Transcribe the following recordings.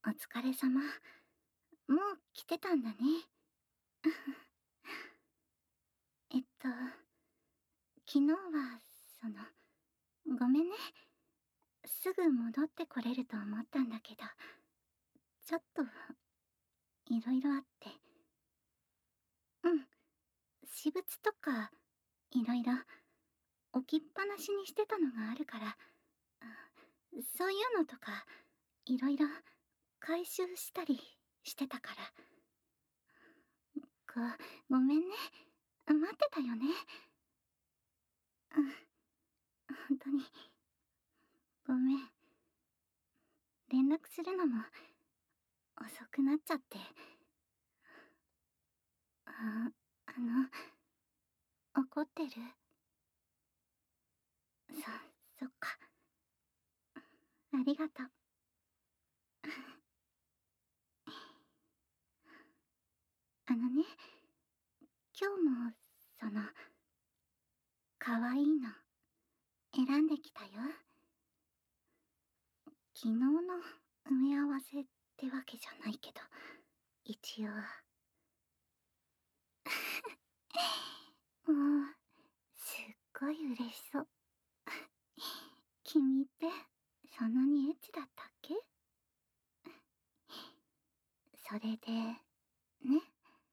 お疲れ様。もう来てたんだね。昨日は、その、ごめんね。すぐ戻ってこれると思ったんだけど、ちょっと、いろいろあって。うん、私物とか、いろいろ、置きっぱなしにしてたのがあるから、そういうのとか、いろいろ、回収したりしてたから。ごめんね。待ってたよね。うん、本当に。ごめん。連絡するのも遅くなっちゃって。あ、怒ってる？そっか。ありがとう。ね、今日も、その、かわいいの、選んできたよ。昨日の埋め合わせってわけじゃないけど、一応。もう、すっごい嬉しそう。君って、そんなにエッチだったっけ？それで、ね、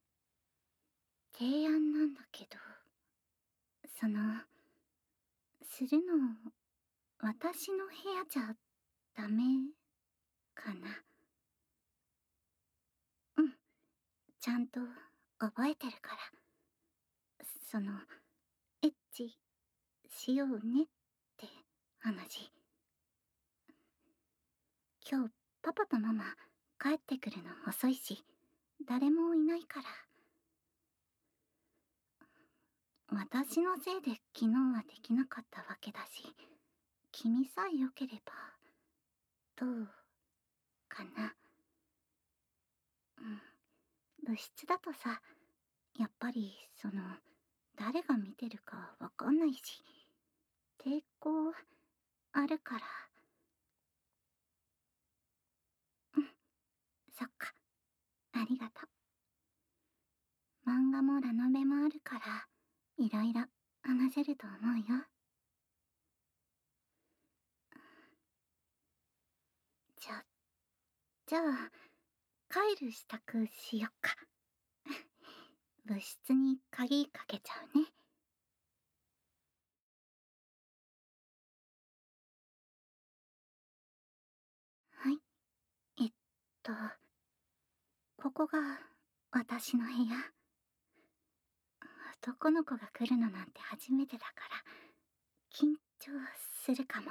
提案なんだけど、その、するの、私の部屋じゃダメかな？うん、ちゃんと覚えてるから。その、エッチしようねって話。今日パパとママ帰ってくるの遅いし、誰もいないから。私のせいで昨日はできなかったわけだし、君さえ良ければ、どうかな。うん。部室だとさ、やっぱり誰が見てるかわかんないし、抵抗あるから。うん、そっか。ありがとう。漫画もラノベもあるから、いろいろ話せると思うよ。じゃ、じゃあ、帰る支度しよっか。部室に鍵かけちゃうね。はい。えっと、ここが私の部屋。男の子が来るのなんて初めてだから、緊張するかも。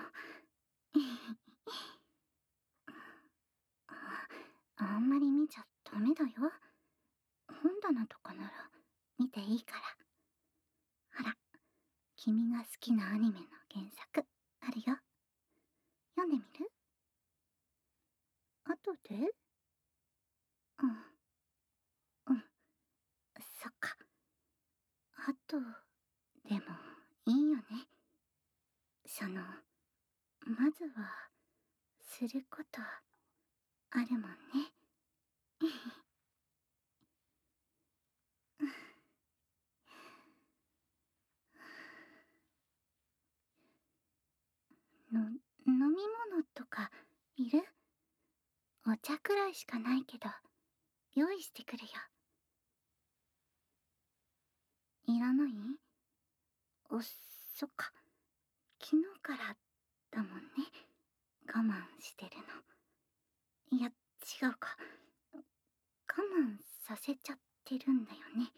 あんまり見ちゃダメだよ。本棚とかなら見ていいから。ほら、君が好きなアニメの原作あるよ。読んでみる？後で？うん、うん、そっか。あとでもいいよね。まずはすることあるもんね。飲み物とかいる？お茶くらいしかないけど、用意してくるよ。いらない？そっか。昨日からだもんね。我慢してるの。いや、違うか。我慢させちゃってるんだよね。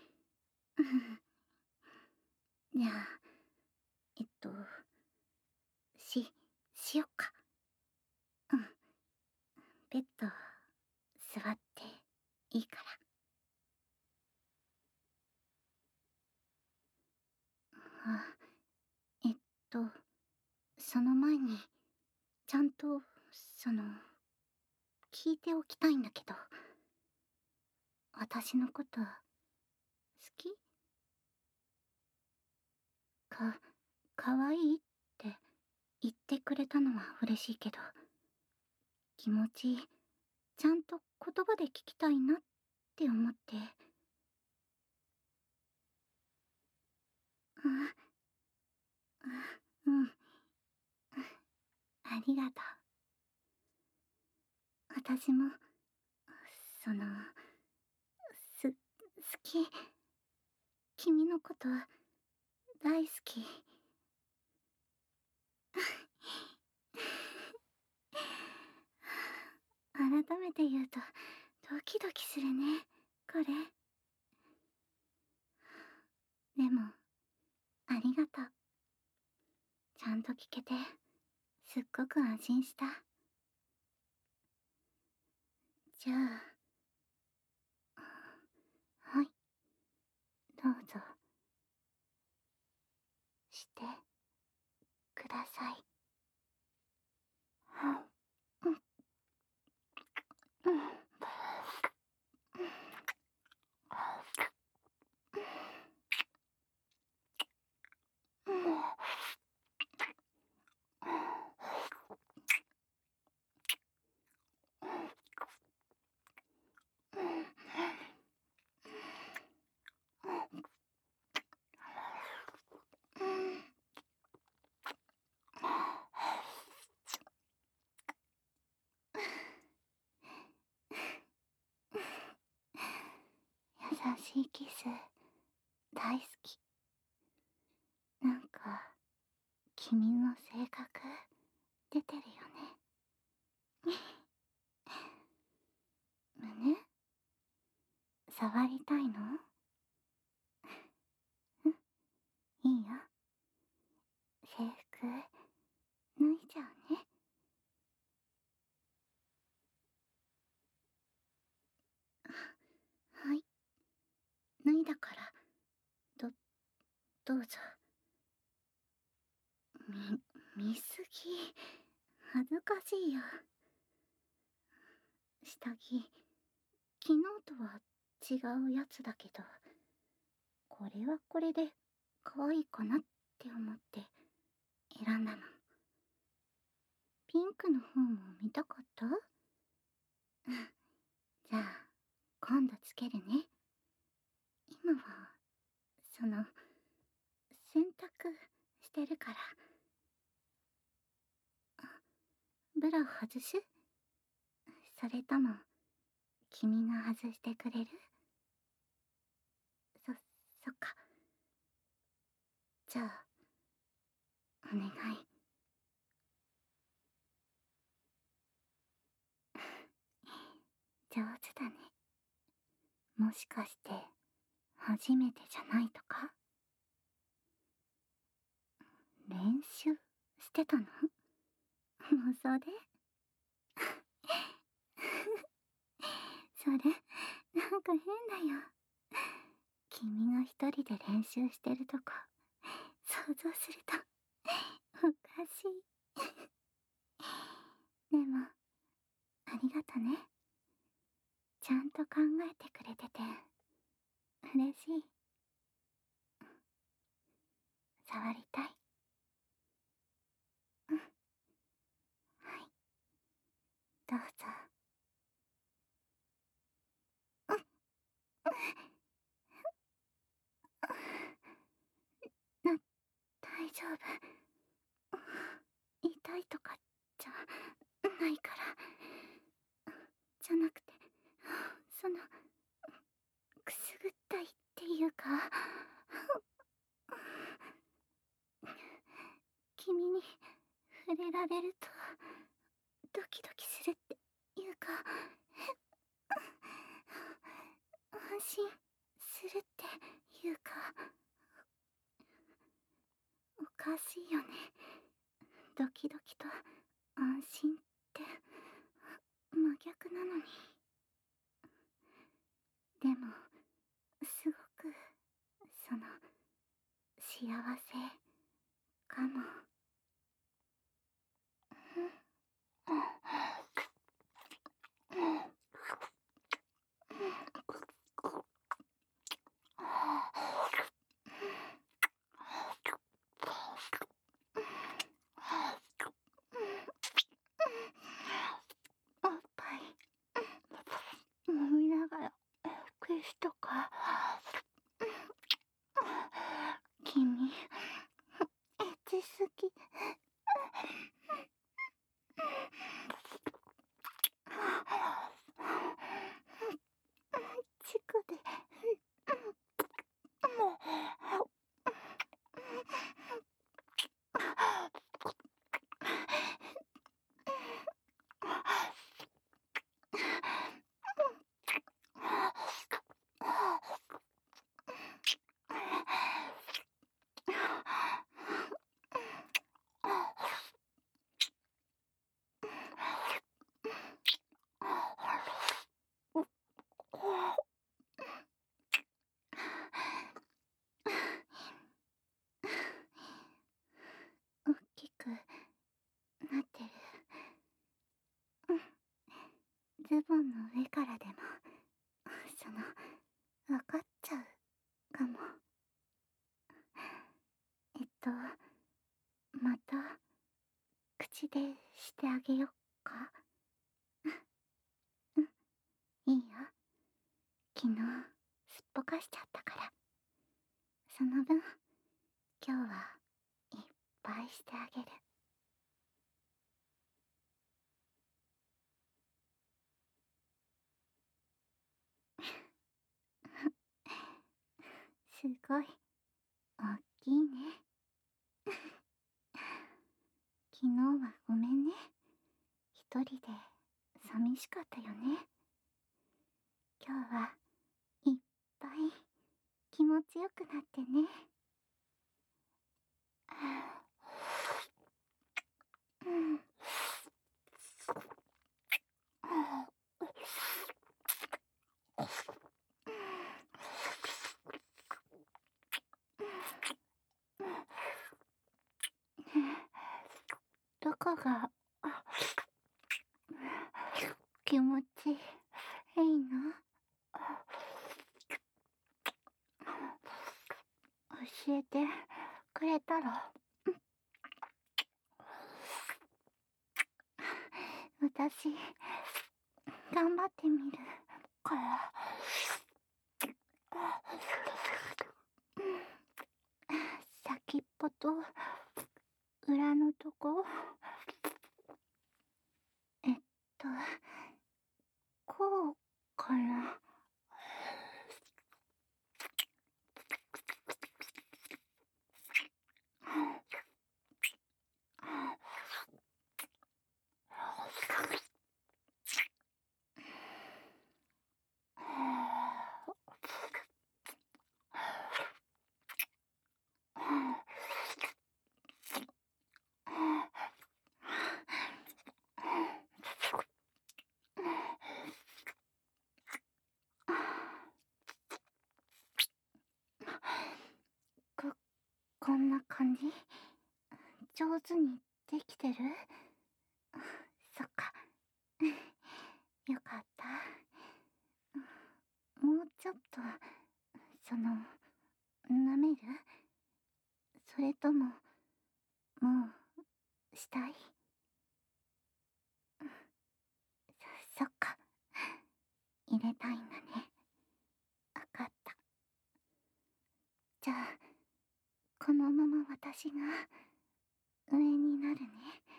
じゃあ、えっと、し、しよっか。うん。ベッド、座っていいから。あ、えっと、その前に、ちゃんと、その、聞いておきたいんだけど、私のこと好き？か、かわいいって言ってくれたのは嬉しいけど、気持ちちゃんと言葉で聞きたいなって思って。うん、ありがとう。私も、その、好き。君のこと大好き。改めて言うとドキドキするね、これ。でも、ありがとう。ちゃんと聞けて、すっごく安心した。じゃあ、はい、どうぞ、してください。うん、うん、うん。優しいキス、大好き。なんか、君の性格、出てるよね。胸触りたいの？うん、いいよ。制服、脱いじゃうね。はい、脱いだから、ど、どうぞ。見すぎ。恥ずかしいよ。下着、昨日とは違うやつだけど、これはこれで可愛いかなって思って選んだの。ピンクの方も見たかった？じゃあ、今度つけるね。今は、その、洗濯してるから。ブラ外す？それとも、君が外してくれる？そっか。じゃあ、お願い。上手だね。もしかして、初めてじゃないとか？練習してたの？妄想で？それ、なんか変だよ。君が一人で練習してるとこ、想像すると、おかしい。でも、ありがとね。ちゃんと考えてくれてて、嬉しい。触りたい。うん、はい、どうぞ。うん、大丈夫。痛いとかじゃないから。じゃなくて、その、くすぐったいっていうか、君に触れられるとドキドキするっていうか、安心するっていうか、おかしいよね。ドキドキと安心って真逆なのに。でも、すごく、その、幸せかも。おっぱい、 とか。君、エッチすぎ。チクで。大きくなってる。ズボンの上からでも分かっちゃうかも。また口でしてあげよっか。うん、いいよ。昨日すっぽかしちゃったから、その分今日はいっぱいしてあげる。すごい大きいね。昨日はごめんね。一人で寂しかったよね。今日はいっぱい気持ちよくなってね。うん。どこが気持ちいいの？教えてくれたら。私頑張ってみるから。先っぽと裏のとこ。えっとこうかな。こんな感じ？上手にできてる？そっか。よかった。もうちょっと、舐める？それとも、もう、したい？そっか。入れたいんだね。わかった。じゃあ、このまま私が上になるね。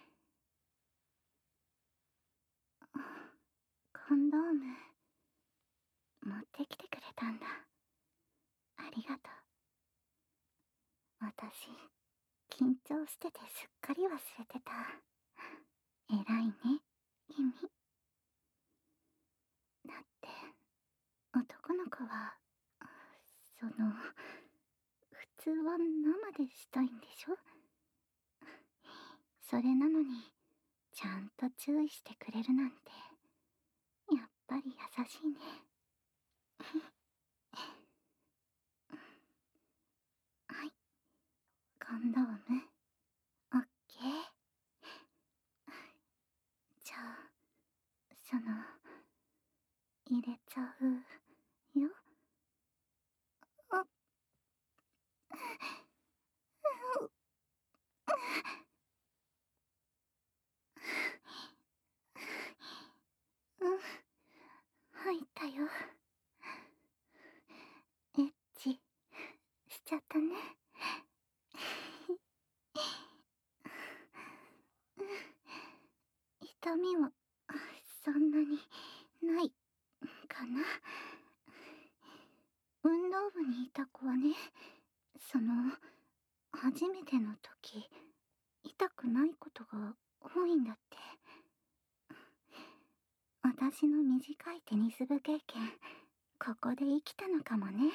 コンドーム持ってきてくれたんだ。ありがとう。私緊張しててすっかり忘れてた。偉いね、君。だって男の子は普通は生でしたいんでしょ？それなのにちゃんと注意してくれるなんて、やっぱり優しいね。はい、コンドームオッケー。じゃあ入れちゃうよ。あ、うん、入ったよ。 痛みはそんなにないかな。運動部にいた子はね、初めての時、痛くないことが多いんだって。私の短いテニス部経験、ここで生きたのかもね。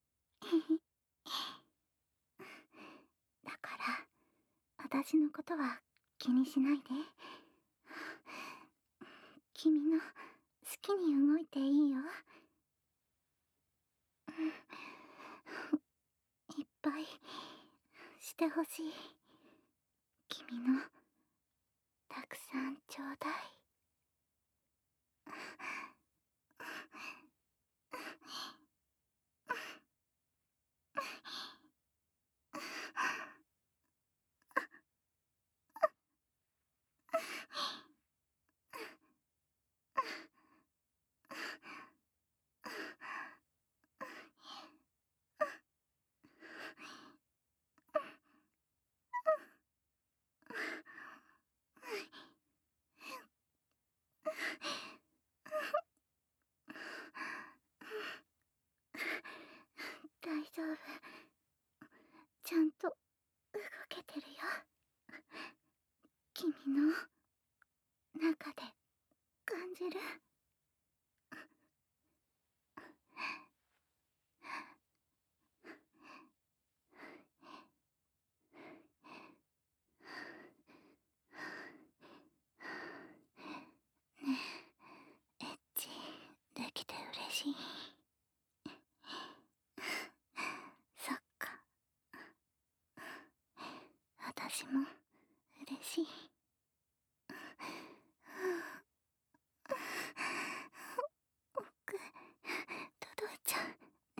だから、私のことは気にしないで。君の好きに動いていいよ。いっぱいしてほしい。君のたくさんちょうだい。大丈夫。ちゃんと動けてるよ。君の中で感じる。ねえ、エッチできて嬉しい。そっか。私も嬉しい。奥、届いちゃう。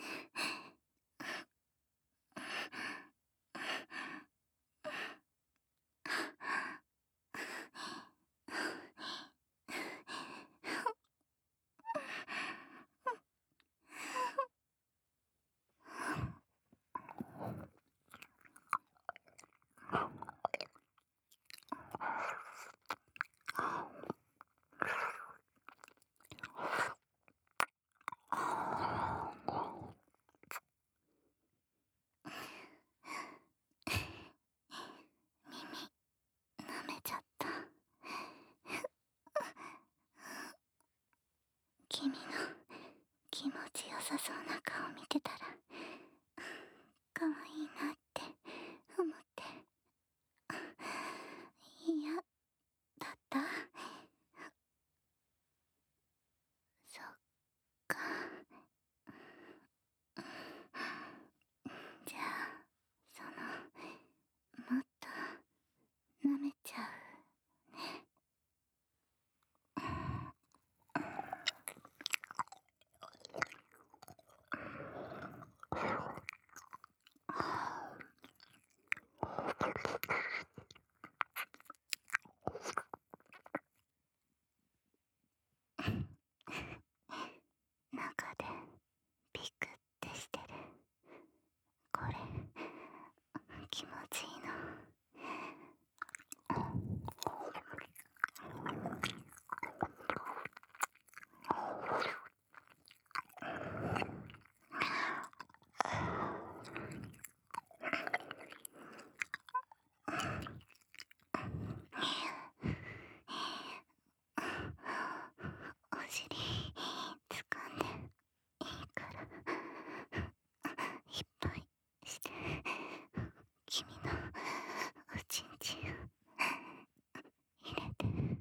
舐めちゃった。君の気持ちよさそうな顔見てたら、可愛いなって思って。嫌だった？そっか。じゃあ、もっと舐めちゃうね。中でピクってしてる。これ気持ちいいの。お尻掴んでいいからいっぱいして君のおちんちんを入れて。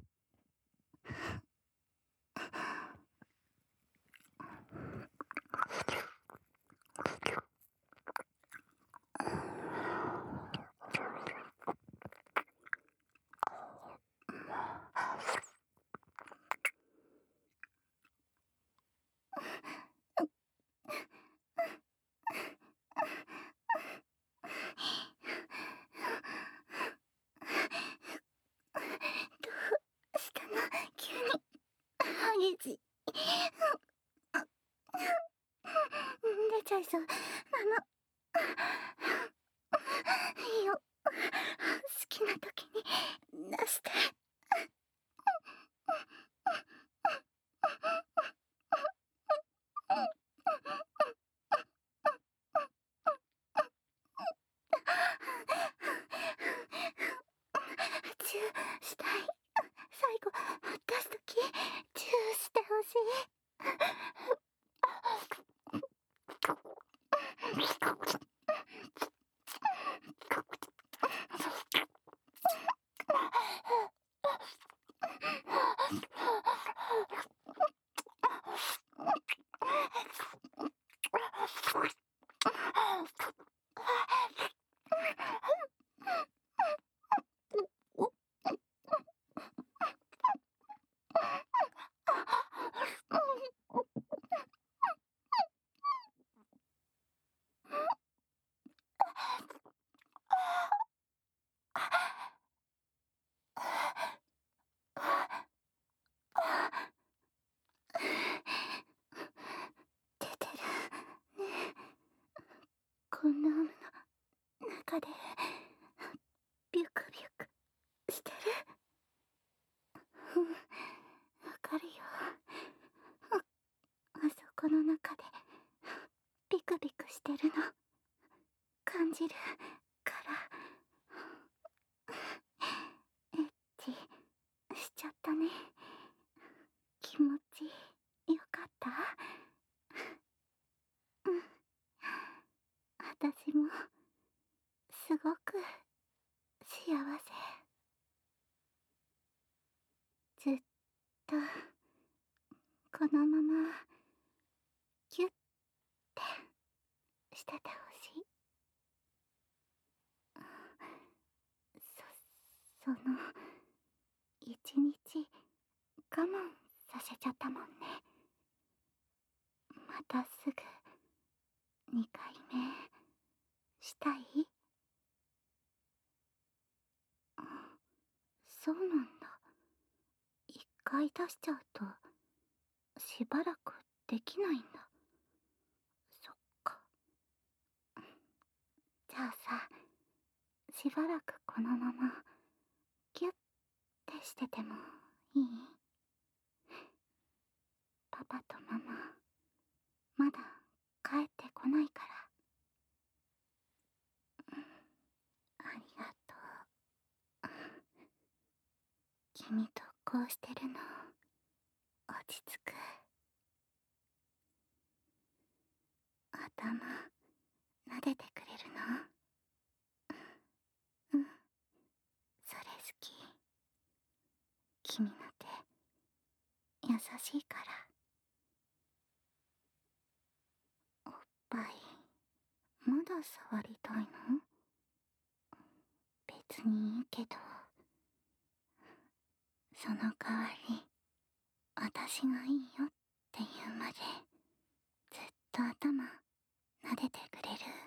どうしたの急に激しい。出ちゃいそうなの。いいよ、好きな時に出して。 最後出すときチューしてほしい。出てるね。コンドームの中でビュクビュクしてる。うん、わかるよ。あそこの中でビクビクしてるの感じるから。エッチしちゃったね。気持ちよかった？うん、私もすごく幸せ。ずっとこのままギュッてしててほしい。その一日我慢させちゃったもんね。またすぐ2回目したい？そうなんだ。1回出しちゃうとしばらくできないんだ。そっか。じゃあさ、しばらくこのままギュッてしててもいい？パパとママまだ帰ってこないから。ありがとう。君とこうしてるの落ち着く。頭撫でてくれるの？うん、それ好き。君の手優しいから。おっぱいまだ触りたいの？別にいいけど、その代わり私がいいよって言うまでずっと頭撫でてくれる？